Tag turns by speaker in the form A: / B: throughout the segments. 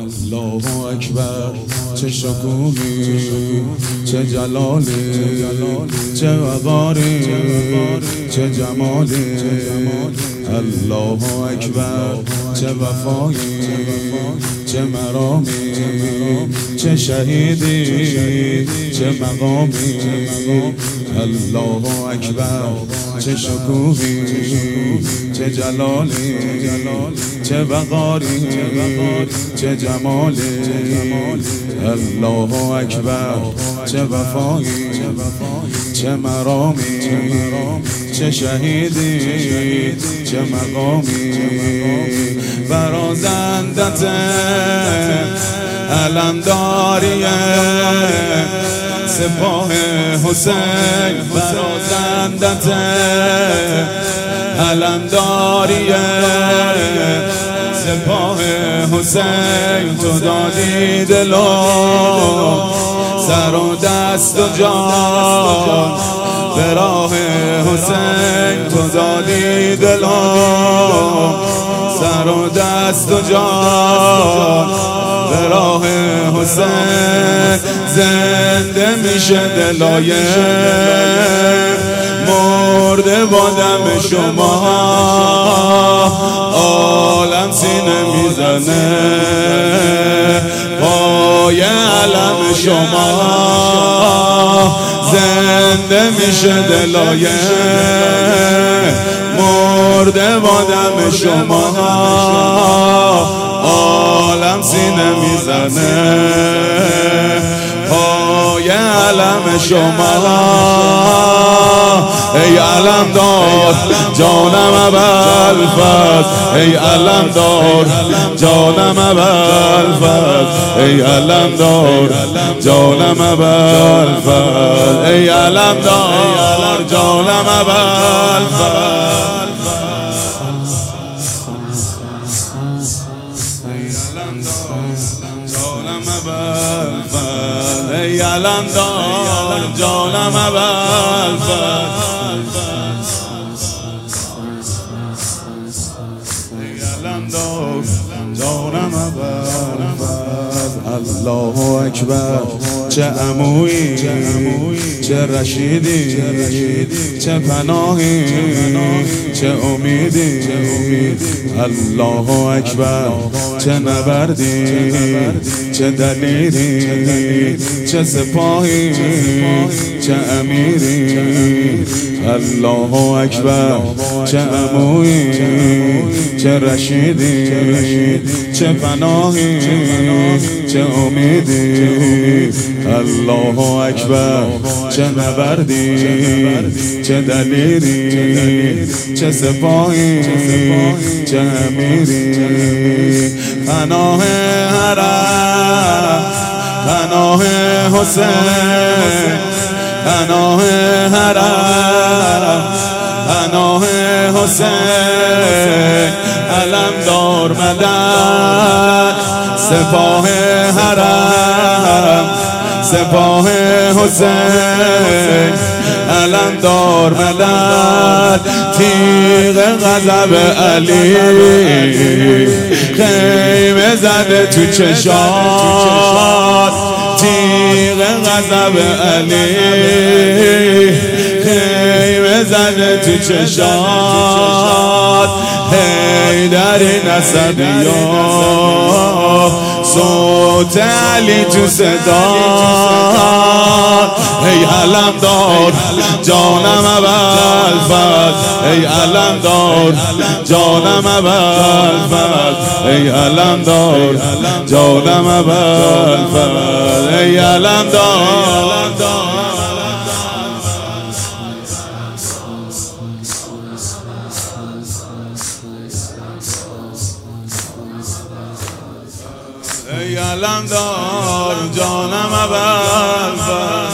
A: الله اکبر، چه شکوهی، چه جلالی، چه وقاری، چه جمالی. الله اکبر، چه وفایی، چه مرامی، چه شهیدی، چه مقامی. الله اکبر، چه شکوهی، چه جلالی، چه وقاری، چه جمالی. الله اکبر، چه وفایی، چه مرامی، چه شهیدی، چه مقامی. برازندت علمداری سپاه حسین، برازندت علمداری سپاه حسین. تو دادی دل و سر و دست و جان به راه حسین. تو دادی دل و سر و دست و جان به راه حسین. زنده میشه دلای مرده با دم شما، عالم سینه میزنه پای علم شما. زنده میشه دلای مرده با دم شما، عالم سینه میزنه پای علم شما. ای علم دار جانم ابوالفضل، ای علم دار جانم ابوالفضل، ای علم دار جانم ابوالفضل، ای علم دار جانم ابوالفضل. ای علم دار جانم ابوالفضل، ای علم دار جانم ابوالفضل. الله اکبر، چه عمویی، چه رشیدی، چه پناهی، چه امیدی. الله اکبر، چه نبردی، چه دلیری، چه سپاهی، چه امیری. الله اکبر، چه عمویی، چه رشیدی، چه پناهی، چه امیدی. الله اکبر، چه نبردی، چه دلیری، چه سپاهی، چه امیری. پناه حرم، پناه حسین، پناه حرم، پناه حسین. علمدار مدد، سپاه حرم، سپاه حسین. علمدار مدد، تیغ غضب علی خیمه زده تو چشات. تیغ غضب علی خیمه زده تو چشات. حیدری نسبیا صوت علی تو صدات. ای علمدار جانم ابوالفضل، ای علمدار جانم ابوالفضل، ای علمدار جانم ابوالفضل، ای علمدار. ای علمدار جانم ابوالفضل.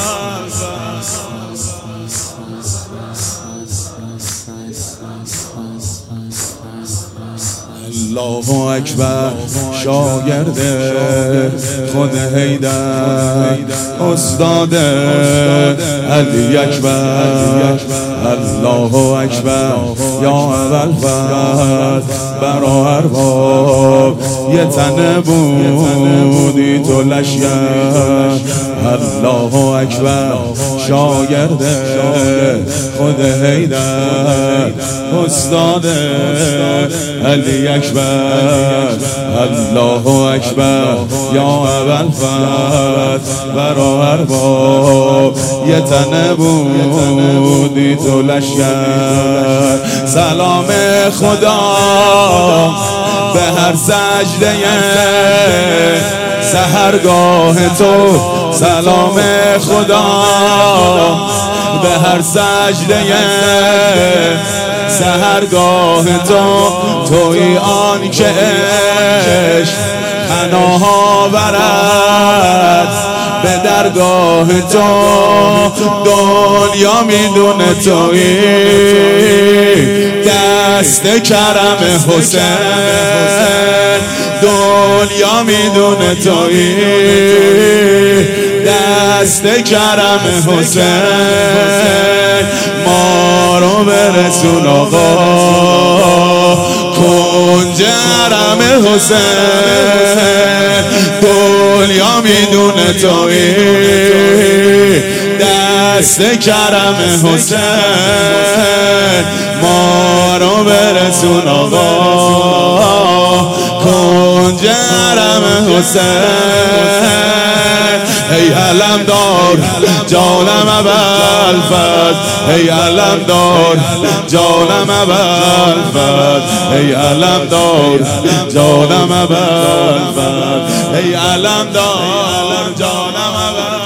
A: الله اکبر شاگرد خود حیدر استاد علی اکبر الله اکبر یا ابوالفضل برا ارباب یه تنه بودی تو لشگر الله اکبر شاگرد خود حیدر استاد علی اکبر الله اکبر یا ابوالفضل برا ارباب یه تنه بودی تو لشگر سلام خدا به هر سجده سحرگاه تو سلام خدا به هر سجده سحرگاه تو تویی آن که عشق پناه آورد به درگاه تو دنیا میدونه تویی دست کرم حسین دنیا میدونه تویی دست کرم حسین ما رو برسون آقا کنج حرم حسین دنیا میدونه تویی دست کرم حسین ما رو برسون آقا کنج حرم حسین ای علمدار جانم ابوالفضل ای علمدار جانم ابوالفضل ای علمدار جانم ابوالفضل ای علمدار جانم ابوالفضل